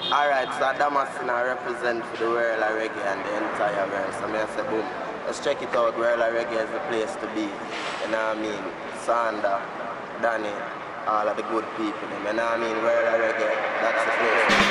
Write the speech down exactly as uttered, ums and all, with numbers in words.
Alright, so Damascene I represent for the world of reggae and the entire world. So I say boom, let's check it out. World of reggae is the place to be. You know what I mean? Sander, Danny, all of the good people. You know what I mean? World of reggae, that's the place.